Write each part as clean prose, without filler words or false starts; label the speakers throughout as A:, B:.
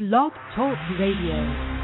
A: Blog Talk Radio.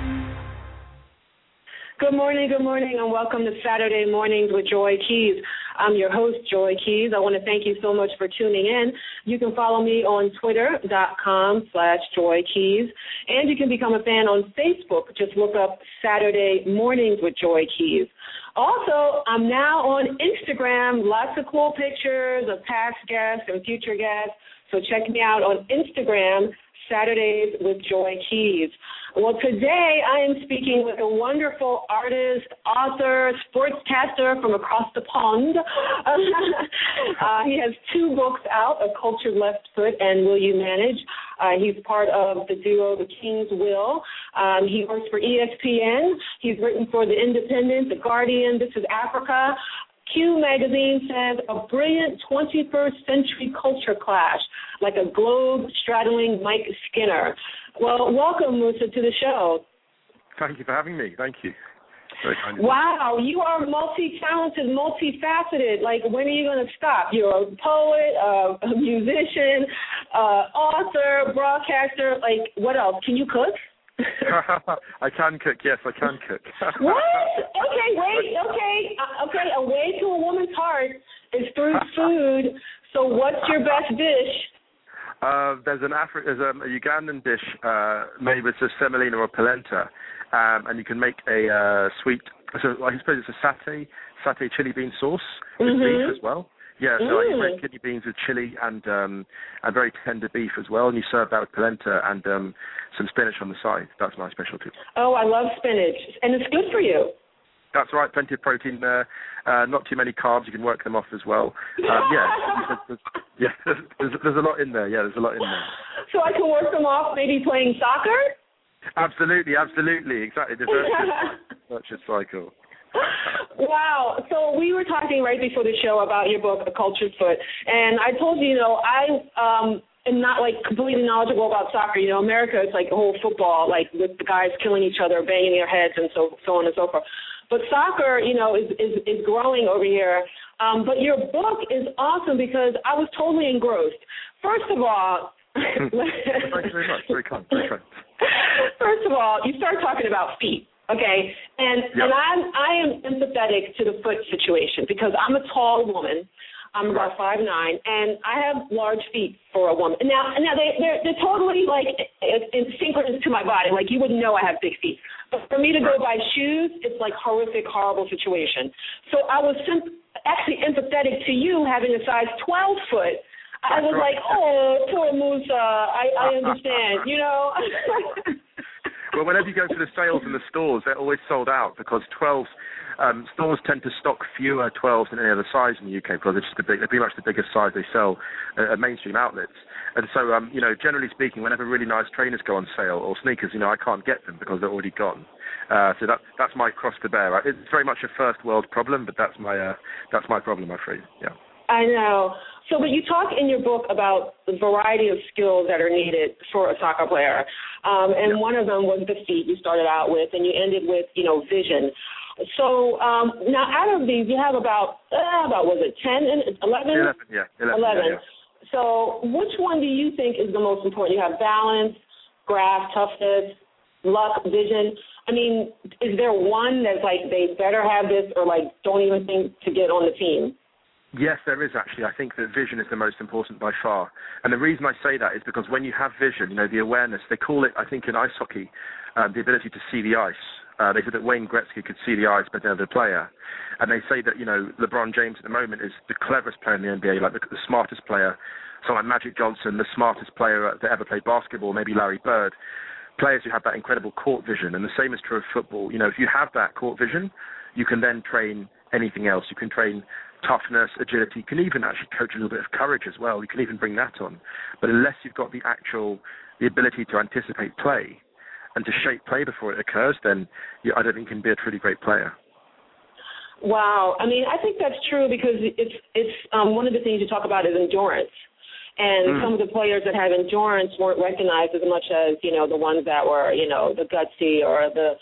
B: Good morning, and welcome to Saturday Mornings with Joy Keys. I'm your host, Joy Keys. I want to thank you so much for tuning in. You can follow me on Twitter.com/Joy Keys, and you can become a fan on Facebook. Just look up Saturday Mornings with Joy Keys. Also, I'm now on Instagram, lots of cool pictures of past guests and future guests, so check me out on Instagram, Saturdays with Joy Keys. Well, today I am speaking with a wonderful artist, author, sportscaster from across the pond. He has 2 books out, A Cultured Left Foot and Will You Manage? He's part of the duo The King's Will. He works for ESPN. He's written for The Independent, The Guardian, This is Africa. Q Magazine says a brilliant 21st century culture clash, like a globe-straddling Mike Skinner. Well, welcome, Musa, to the show.
C: Thank you for having me. Thank you. Very kind of
B: Wow, you are multi-talented, multifaceted. Like, when are you going to stop? You're a poet, a musician, author, broadcaster. Like, what else? Can you cook?
C: I can cook, yes, I can cook.
B: What? Okay, wait, okay, a way to a woman's heart is through food, so what's your best dish?
C: There's a Ugandan dish made with semolina or polenta, and you can make a sweet, so I suppose it's a satay chili bean sauce with beef as well. Yeah, so you make kidney beans with chili and very tender beef as well, and you serve that with polenta and some spinach on the side. That's my specialty.
B: Oh, I love spinach, and it's good for you.
C: That's right, plenty of protein there, not too many carbs. You can work them off as well. There's a lot in there. Yeah, there's a lot in there.
B: So I can work them off maybe playing soccer?
C: Absolutely, exactly. The virtuous cycle.
B: Wow. So we were talking right before the show about your book, A Cultured Foot, and I told you, I am not, like, completely knowledgeable about soccer. America is like a whole football, like, with the guys killing each other, banging their heads, and so on and so forth. But soccer, is growing over here. But your book is awesome because I was totally engrossed. First of all,
C: thank you very much. Very kind.
B: First of all, you start talking about feet. Okay, and I am empathetic to the foot situation because I'm a tall woman. I'm about 5'9", and I have large feet for a woman. Now they're totally like in synchronous to my body. Like, you wouldn't know I have big feet. But for me to go buy shoes, it's like horrific, horrible situation. So I was actually empathetic to you having a size 12 foot. I was like, oh, poor Musa. I understand.
C: Well, whenever you go to the sales in the stores, they're always sold out because 12s, stores tend to stock fewer 12s than any other size in the UK because it's just they're pretty much the biggest size they sell at mainstream outlets. And so, generally speaking, whenever really nice trainers go on sale or sneakers, I can't get them because they're already gone. So that's my cross to bear. It's very much a first world problem, but that's my problem, I'm afraid. Yeah.
B: I know. So, but you talk in your book about the variety of skills that are needed for a soccer player, and one of them was the feet you started out with, and you ended with, vision. So now out of these, you have about was it 10 and 11? 11. Yeah. So which one do you think is the most important? You have balance, graft, toughness, luck, vision. I mean, is there one that's like they better have this or like don't even think to get on the team?
C: Yes, there is actually. I think that vision is the most important by far. And the reason I say that is because when you have vision, the awareness, they call it, I think in ice hockey, the ability to see the ice. They said that Wayne Gretzky could see the ice better than the player. And they say that, LeBron James at the moment is the cleverest player in the NBA, like the smartest player. Someone like Magic Johnson, the smartest player that ever played basketball, maybe Larry Bird. Players who have that incredible court vision. And the same is true of football. If you have that court vision, you can then train anything else. You can train toughness, agility. You can even actually coach a little bit of courage as well. You can even bring that on. But unless you've got the ability to anticipate play and to shape play before it occurs, then I don't think you can be a truly great player.
B: Wow. I mean, I think that's true because it's one of the things you talk about is endurance. And some of the players that have endurance weren't recognized as much as, the ones that were, the gutsy or the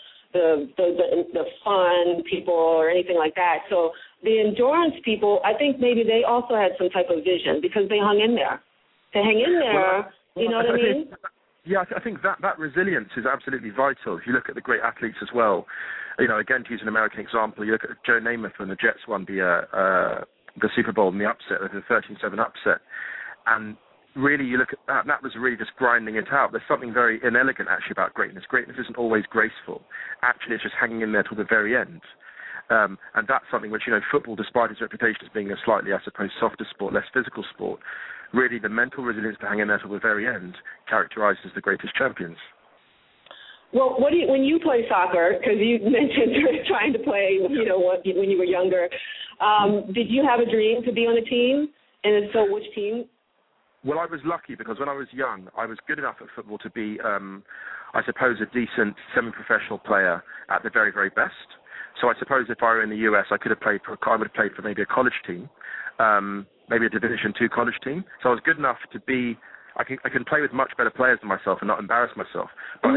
B: fun people or anything like that. So the endurance people, I think maybe they also had some type of vision because they hung in there. They hang in there, you know what I mean?
C: Yeah, I think that resilience is absolutely vital. If you look at the great athletes as well, again, to use an American example, you look at Joe Namath when the Jets won the Super Bowl in the upset, the 13-7 upset, and really you look at that, and that was really just grinding it out. There's something very inelegant actually about greatness. Greatness isn't always graceful. Actually, it's just hanging in there till the very end. And that's something which, football, despite its reputation as being a slightly, I suppose, softer sport, less physical sport, really the mental resilience to hang in there till the very end characterizes the greatest champions.
B: Well, when you play soccer, because you mentioned trying to play, when you were younger, did you have a dream to be on a team? And if so, which team?
C: Well, I was lucky because when I was young, I was good enough at football to be, I suppose, a decent semi-professional player at the very, very best. So I suppose if I were in the US, I would have played for maybe a college team, maybe a Division II college team. So I was good enough to be. I can play with much better players than myself and not embarrass myself. But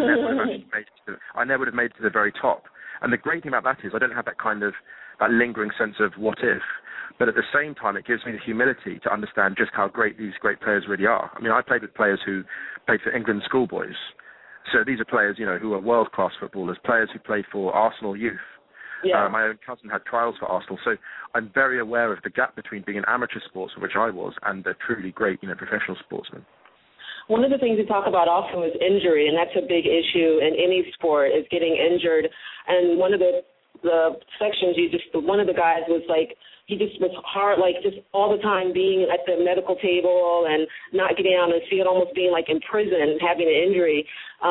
C: I never would have made it to the very top. And the great thing about that is I don't have that lingering sense of what if. But at the same time, it gives me the humility to understand just how great these great players really are. I mean, I played with players who played for England schoolboys. So these are players, who are world-class footballers, players who played for Arsenal youth.
B: Yeah.
C: My own cousin had trials for Arsenal. So I'm very aware of the gap between being an amateur sportsman, which I was, and a truly great, professional sportsman.
B: One of the things we talk about often is injury, and that's a big issue in any sport, is getting injured. And one of the sections, one of the guys was like, he just was hard, like just all the time being at the medical table and not getting out on his feet, almost being like in prison, having an injury.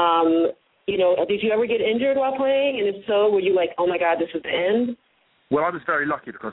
B: Did you ever get injured while playing? And if so, were you like, oh my God, this is the end?
C: Well, I was very lucky because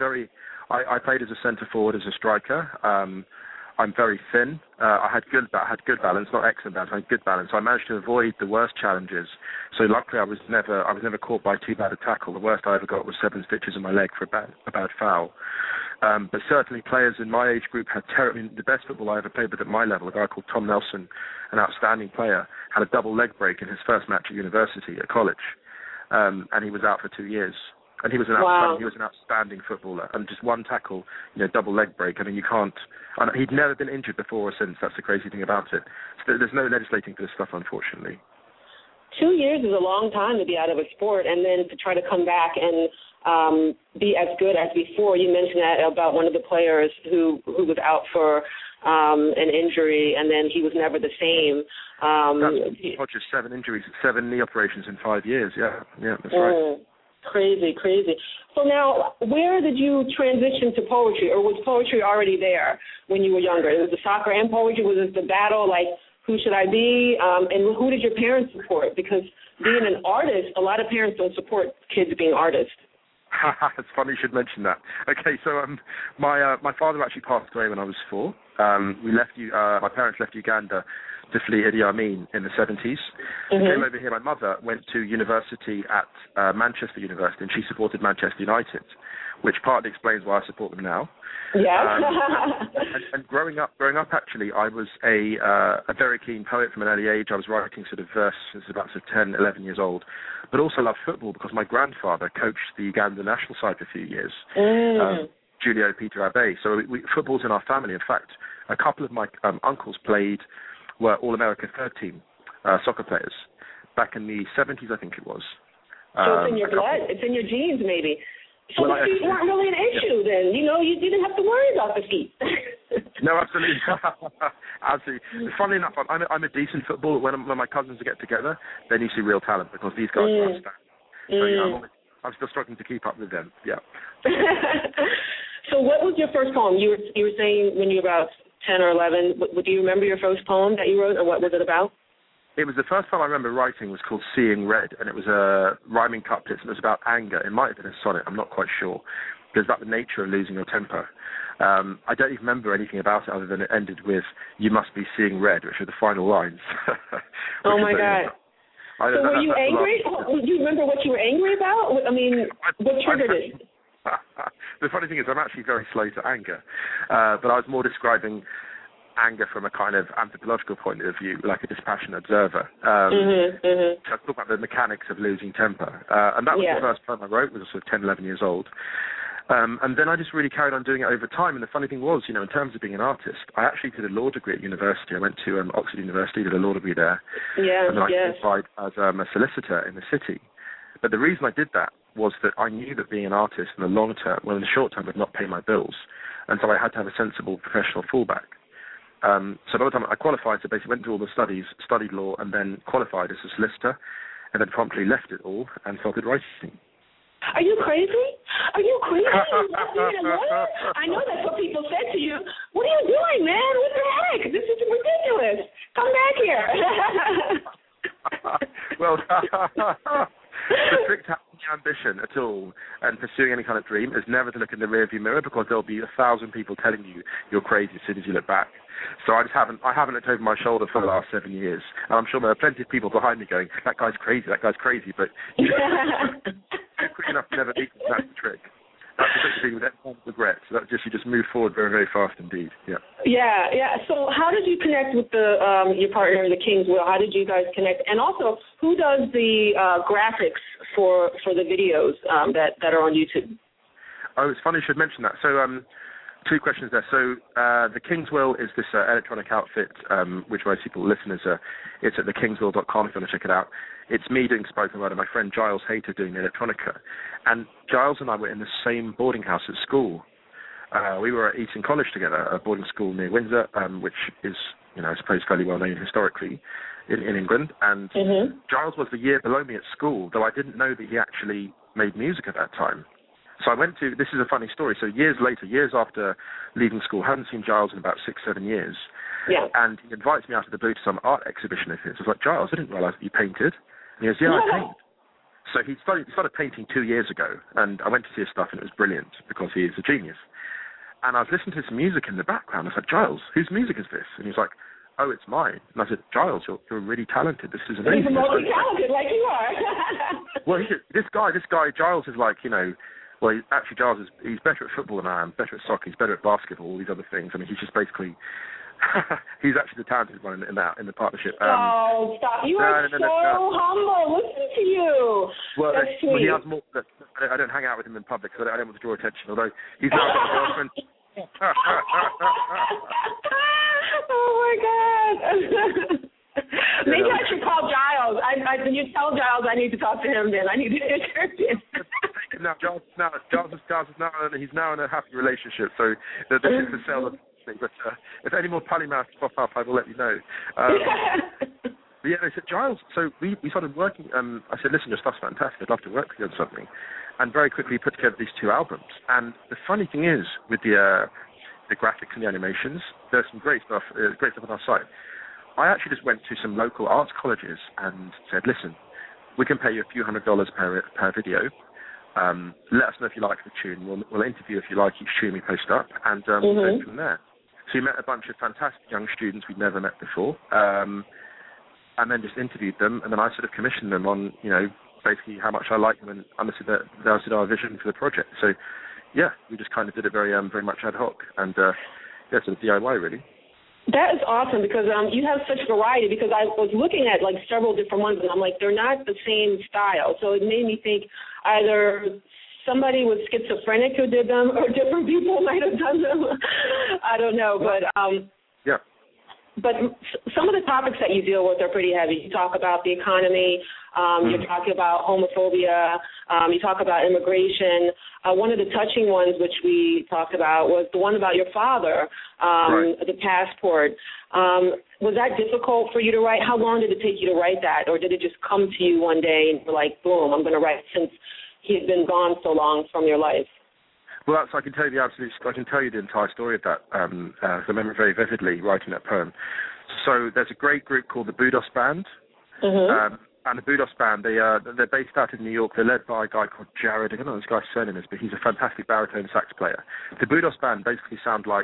C: I played as a centre forward, as a striker. I'm very thin. I had good balance, not excellent balance. I had good balance. So I managed to avoid the worst challenges. So luckily, I was never caught by too bad a tackle. The worst I ever got was 7 stitches in my leg for a bad foul. But certainly, players in my age group had the best football I ever played with at my level. A guy called Tom Nelson, an outstanding player, had a double leg break in his first match at college, and he was out for 2 years. And he was an outstanding footballer. And just one tackle, double leg break. I mean, you can't. And he'd never been injured before or since. That's the crazy thing about it. So there's no legislating for this stuff, unfortunately.
B: 2 years is a long time to be out of a sport, and then to try to come back and be as good as before. You mentioned that about one of the players who was out for an injury, and then he was never the same.
C: That's just 7 injuries, 7 knee operations in 5 years. Yeah, that's right.
B: Crazy. So now, where did you transition to poetry, or was poetry already there when you were younger? Was the soccer and poetry? Was it the battle, like, who should I be? And who did your parents support? Because being an artist, a lot of parents don't support kids being artists.
C: It's funny you should mention that. Okay, so my father actually passed away when I was 4. My parents left Uganda to flee Idi Amin in the 70s. Mm-hmm. Came over here. My mother went to university at Manchester University, and she supported Manchester United, which partly explains why I support them now.
B: Yeah.
C: And growing up, actually, I was a very keen poet from an early age. I was writing sort of verse as about 10, 11 years old, but also loved football because my grandfather coached the Uganda national side for a few years. Julio Peter Abe. So football's in our family. In fact, a couple of my uncles were All-America third team soccer players back in the 70s, I think it was.
B: So it's in your blood. It's in your genes, maybe. So the feet weren't really an issue then. You didn't have to worry about the feet.
C: No, absolutely. Absolutely. Funnily enough, I'm a decent footballer. When my cousins get together, then you see real talent because these guys are outstanding. So I'm still struggling to keep up with them. Yeah.
B: So what was your first poem? You were saying when you were about 10 or 11. Do you remember your first poem that you wrote, or what was it about?
C: It was the first time I remember writing was called Seeing Red, and it was a rhyming couplet, and it was about anger. It might have been a sonnet, I'm not quite sure. It was about the nature of losing your temper. I don't even remember anything about it other than it ended with, you must be seeing red, which were the final lines.
B: Oh, my God. So were you angry? Do you remember what you were angry about? I mean, what triggered it?
C: The funny thing is I'm actually very slow to anger, but I was more describing anger from a kind of anthropological point of view, like a dispassionate observer. So I talk about the mechanics of losing temper. And that was the first poem I wrote, was sort of 10, 11 years old. And then I just really carried on doing it over time. And the funny thing was, in terms of being an artist, I actually did a law degree at university. I went to Oxford University, did a law degree there.
B: Yeah,
C: and then I qualified as a solicitor in the city. But the reason I did that was that I knew that being an artist in the long term, in the short term, would not pay my bills. And so I had to have a sensible professional fallback. So by the time I qualified, so basically went through all the studies, studied law, and then qualified as a solicitor, and then promptly left it all and started writing.
B: Are you crazy? Are you crazy? I know that's what people said to you. What are you doing, man? What the heck? This is ridiculous. Come back here.
C: Well, restrict any ambition at all and pursuing any kind of dream is never to look in the rearview mirror, because there'll be 1,000 people telling you you're crazy as soon as you look back. So I haven't looked over my shoulder for the last 7 years, and I'm sure there are plenty of people behind me going, that guy's crazy, but quick enough to never beat them. That's the trick. That's the trick to being with any regret. So that's just, you just move forward very, very fast indeed. Yeah.
B: Yeah. So how did you connect with your partner, the King's Will? How did you guys connect? And also, who does the graphics for the videos that are on YouTube?
C: Oh, it's funny you should mention that. So, two questions there. So, the King's Will is this electronic outfit, which most people listen as it's at thekingswill.com if you want to check it out. It's me doing spoken word and my friend Giles Hayter doing the electronica. And Giles and I were in the same boarding house at school. We were at Eton College together, a boarding school near Windsor, which is, I suppose, fairly well known historically in England. And Giles was the year below me at school, though I didn't know that he actually made music at that time. So I went to, this is a funny story, so years later, years after leaving school, hadn't seen Giles in about 6-7 years. Yeah. And he invites me out of the blue to some art exhibition of his. I was like, Giles, I didn't realise that you painted. And he goes, yeah, I paint. So he started painting 2 years ago, and I went to see his stuff, and it was brilliant, because he is a genius. And I was listening to some music in the background. I said, Giles, whose music is this? And he was like, oh, it's mine. And I said, Giles, you're really talented. This is amazing.
B: He's multi-talented like you are.
C: Well, this guy, Giles is like, well, actually, Giles he's better at football than I am, better at soccer, he's better at basketball, all these other things. I mean, he's just basically, he's actually the talented one in the partnership.
B: Oh, stop. You are so humble. Listen to you.
C: Well, he has more, I don't hang out with him in public, so I don't want to draw attention, although he's now got a girlfriend.
B: Oh, my God. Maybe I should call Giles. You tell Giles I need to talk to him then. I need to interview him.
C: Now, Giles is now, he's now in a happy relationship, so this is the sale of thing. But if any more polymaths pop up, I will let you know. But yeah, they said, Giles, so we started working. I said, listen, your stuff's fantastic. I'd love to work with you on something. And very quickly put together these 2 albums. And the funny thing is, with the graphics and the animations, there's some great stuff on our site. I actually just went to some local arts colleges and said, listen, we can pay you a few $100s per video. Let us know if you like the tune. We'll interview if you like each tune we post up, and we'll go from there. So we met a bunch of fantastic young students we'd never met before, and then just interviewed them, and then I sort of commissioned them on, basically how much I liked them, and understood our vision for the project. So, yeah, we just kind of did it very much ad hoc, and sort of DIY really.
B: That is awesome, because you have such variety, because I was looking at like several different ones, and I'm like, they're not the same style. So it made me think either somebody was schizophrenic who did them, or different people might have done them. I don't know, but
C: yeah.
B: But some of the topics that you deal with are pretty heavy. You talk about the economy. You're talking about homophobia. You talk about immigration. One of the touching ones, which we talked about, was the one about your father, the passport. Was that difficult for you to write? How long did it take you to write that? Or did it just come to you one day and you're like, boom, I'm going to write, since he's been gone so long from your life?
C: Well, I can tell you the entire story of that. I remember very vividly writing that poem. So there's a great group called the Budos Band, and the Budos Band, they're based out in New York. They're led by a guy called Jared. I don't know what this guy's surname is, but he's a fantastic baritone sax player. The Budos Band basically sound like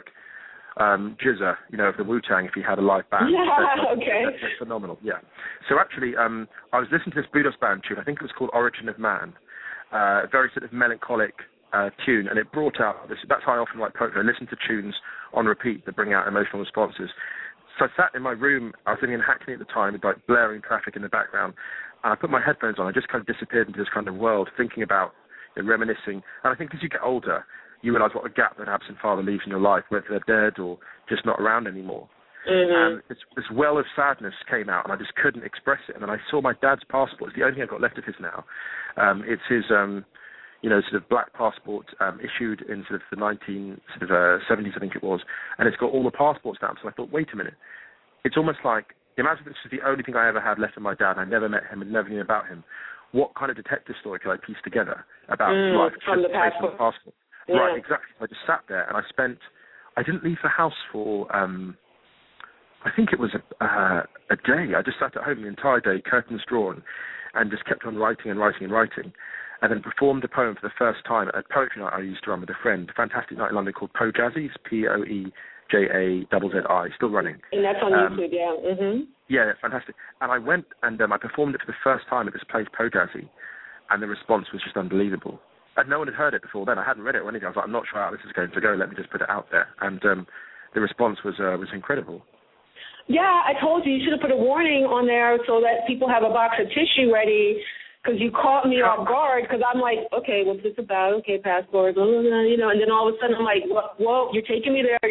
C: Jizza, of the Wu-Tang, if he had a live band.
B: Yeah, okay.
C: That's phenomenal, yeah. So actually, I was listening to this Budos Band tune. I think it was called Origin of Man. Very sort of melancholic tune, and it brought out this. That's how I often write poetry. I listen to tunes on repeat that bring out emotional responses. So I sat in my room. I was living in Hackney at the time, with like blaring traffic in the background, and I put my headphones on. I just kind of disappeared into this kind of world, thinking about and reminiscing. And I think as you get older, you realise what a gap that absent father leaves in your life, whether they're dead or just not around anymore. And this well of sadness came out, and I just couldn't express it. And then I saw my dad's passport. It's the only thing I've got left of his now. It's his, sort of black passport issued in sort of the 1970s, I think it was, and it's got all the passport stamps. And I thought, wait a minute, it's almost like, imagine this is the only thing I ever had left of my dad. I never met him and never knew about him. What kind of detective story could I piece together about his life
B: from the passport?
C: Yeah. Right, exactly. I just sat there and I didn't leave the house for, I think it was a day. I just sat at home the entire day, curtains drawn, and just kept on writing and writing and writing, and then performed a poem for the first time at a poetry night I used to run with a friend, a fantastic night in London called Pojazzi, Poejazzi, still running.
B: And that's on YouTube, yeah. Mm-hmm.
C: Yeah, fantastic. And I went and I performed it for the first time at this place, Pojazzi, and the response was just unbelievable. And no one had heard it before then. I hadn't read it or anything. I was like, I'm not sure how this is going to go. Let me just put it out there. And the response was incredible.
B: Yeah, I told you should have put a warning on there so that people have a box of tissue ready, because you caught me off guard, because I'm like, okay, what's this about? Okay, passport, blah, blah, blah, and then all of a sudden I'm like, whoa, you're taking me there.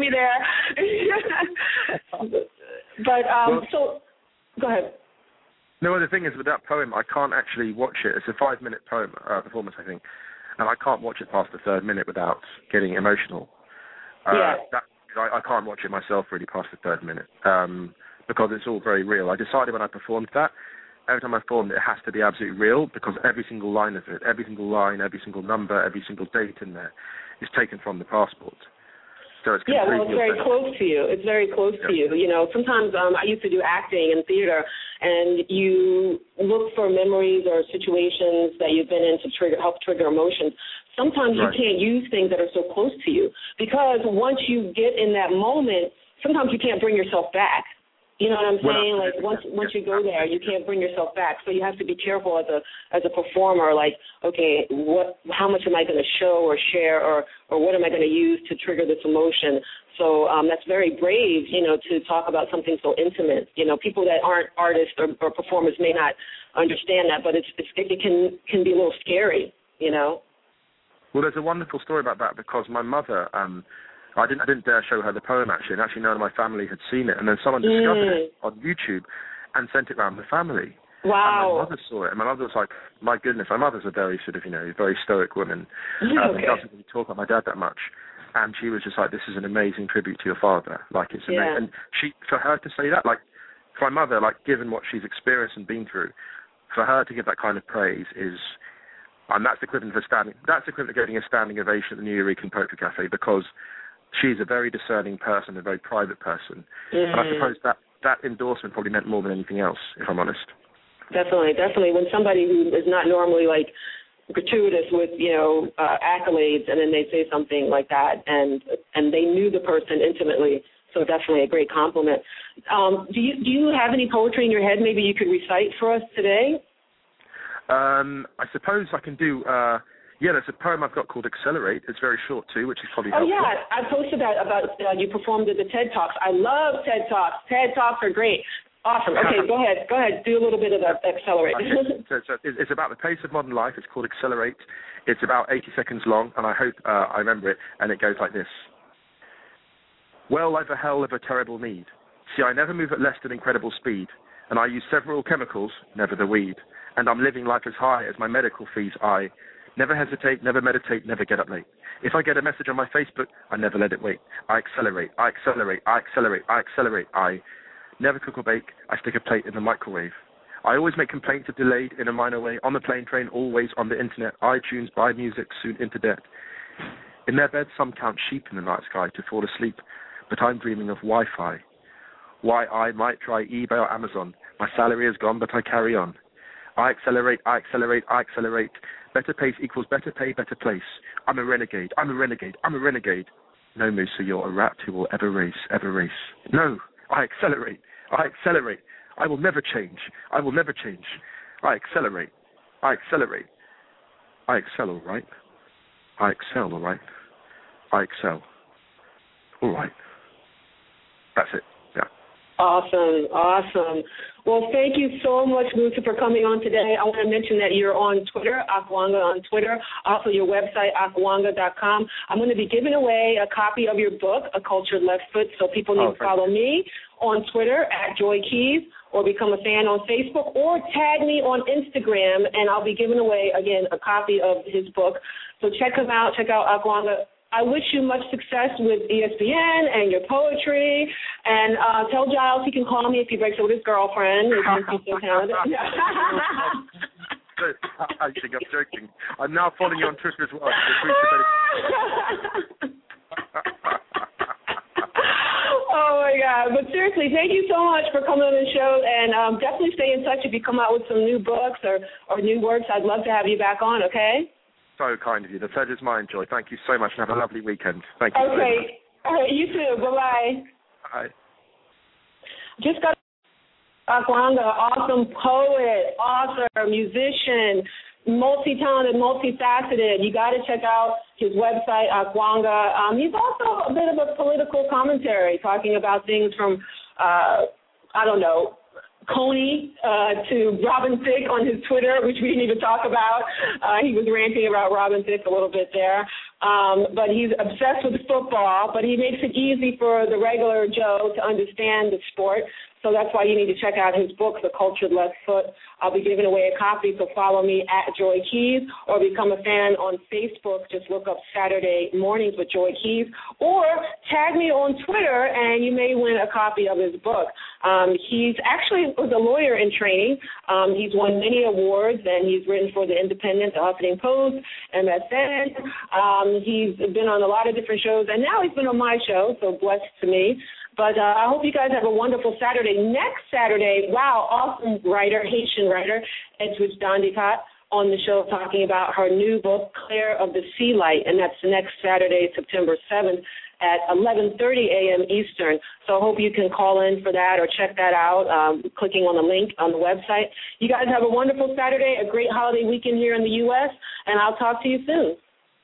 B: But, so, go ahead.
C: No, the thing is, with that poem, I can't actually watch it. It's a 5-minute poem performance, I think, and I can't watch it past the 3rd minute without getting emotional. I can't watch it myself really past the 3rd minute because it's all very real. I decided when I performed that, every time I performed it has to be absolutely real, because every single line of it, every single line, every single number, every single date in there is taken from the passport. So it's
B: it's very close to you. It's very close to you. Sometimes I used to do acting in theater, and you look for memories or situations that you've been in to help trigger emotions. Sometimes you can't use things that are so close to you, because once you get in that moment, sometimes you can't bring yourself back. You know what I'm saying? Like once you go there, you can't bring yourself back. So you have to be careful as a performer. Like, okay, how much am I going to show or share, or what am I going to use to trigger this emotion? So that's very brave, to talk about something so intimate. People that aren't artists or performers may not understand that, but it can be a little scary.
C: Well, there's a wonderful story about that, because my mother. I didn't dare show her the poem, actually, and actually none of my family had seen it. And then someone discovered it on YouTube and sent it around the family.
B: Wow.
C: And my mother saw it, and my mother was like, my goodness, my mother's a very sort of, very stoic woman. And doesn't really talk about my dad that much. And she was just like, this is an amazing tribute to your father. Like, it's amazing. And for her to say that, like, for my mother, like, given what she's experienced and been through, for her to give that kind of praise is... And that's equivalent of getting a standing ovation at the New Eureka Poetry Cafe, because she's a very discerning person, a very private person. And I suppose that endorsement probably meant more than anything else, if I'm honest.
B: Definitely. When somebody who is not normally, like, gratuitous with, accolades, and then they say something like that, and they knew the person intimately, so definitely a great compliment. Do you have any poetry in your head maybe you could recite for us today?
C: I suppose I can do... there's a poem I've got called Accelerate. It's very short too, which is probably helpful.
B: Oh, yeah. I posted that about you performed at the TED Talks. I love TED Talks. TED Talks are great. Awesome. Okay, go ahead. Do a little bit of that Accelerate.
C: So it's about the pace of modern life. It's called Accelerate. It's about 80 seconds long, and I hope I remember it, and it goes like this. Well, I've a hell of a terrible need. See, I never move at less than incredible speed, and I use several chemicals, never the weed, and I'm living life as high as my medical fees. I never hesitate, never meditate, never get up late. If I get a message on my Facebook, I never let it wait. I accelerate, I accelerate, I accelerate, I accelerate. I never cook or bake, I stick a plate in the microwave. I always make complaints of delayed in a minor way. On the plane, train, always on the internet. iTunes, buy music, soon into debt. In their beds, some count sheep in the night sky to fall asleep, but I'm dreaming of Wi-Fi. Why I might try eBay or Amazon. My salary is gone, but I carry on. I accelerate, I accelerate, I accelerate. Better pace equals better pay, better place. I'm a renegade, I'm a renegade, I'm a renegade. No, Musa, you're a rat who will ever race, ever race. No, I accelerate, I accelerate. I will never change, I will never change. I accelerate, I accelerate. I excel, all right. I excel, all right. I excel. All right. That's it, yeah.
B: Awesome. Well, thank you so much, Musa, for coming on today. I want to mention that you're on Twitter, Akwanga on Twitter, also your website, akwanga.com. I'm going to be giving away a copy of your book, A Cultured Left Foot, so people need to follow me on Twitter at Joy Keys, or become a fan on Facebook, or tag me on Instagram, and I'll be giving away, again, a copy of his book. So check him out. Check out Akwanga. I wish you much success with ESPN and your poetry. And tell Giles he can call me if he breaks up with his girlfriend. He's so talented.
C: I think I'm joking. I'm now following you on Twitter as well.
B: Oh, my God. But seriously, thank you so much for coming on the show. And definitely stay in touch if you come out with some new books or new works. I'd love to have you back on, okay?
C: So kind of you. The pleasure's mine, Joy. Thank you so much, and have a lovely weekend. Thank you so much.
B: Okay. All right, you too. Bye-bye.
C: Bye.
B: Just got Akwanga, awesome poet, author, musician, multi-talented, multifaceted. You got to check out his website, Akwanga. He's also a bit of a political commentary, talking about things from, Coney to Robin Thicke on his Twitter, which we didn't even talk about. He was ranting about Robin Thicke a little bit there. But he's obsessed with football, but he makes it easy for the regular Joe to understand the sport. So that's why you need to check out his book, The Cultured Left Foot. I'll be giving away a copy, so follow me at Joy Keys, or become a fan on Facebook. Just look up Saturday Mornings with Joy Keys, or tag me on Twitter, and you may win a copy of his book. He's actually was a lawyer in training. He's won many awards, and he's written for The Independent, The Huffington Post, MSN. He's been on a lot of different shows, and now he's been on my show, so blessed to me. But I hope you guys have a wonderful Saturday. Next Saturday, wow, awesome writer, Haitian writer, Edwidge Dandicott, on the show talking about her new book, Claire of the Sea Light, and that's next Saturday, September 7th at 11:30 a.m. Eastern. So I hope you can call in for that or check that out, clicking on the link on the website. You guys have a wonderful Saturday, a great holiday weekend here in the U.S., and I'll talk to you soon.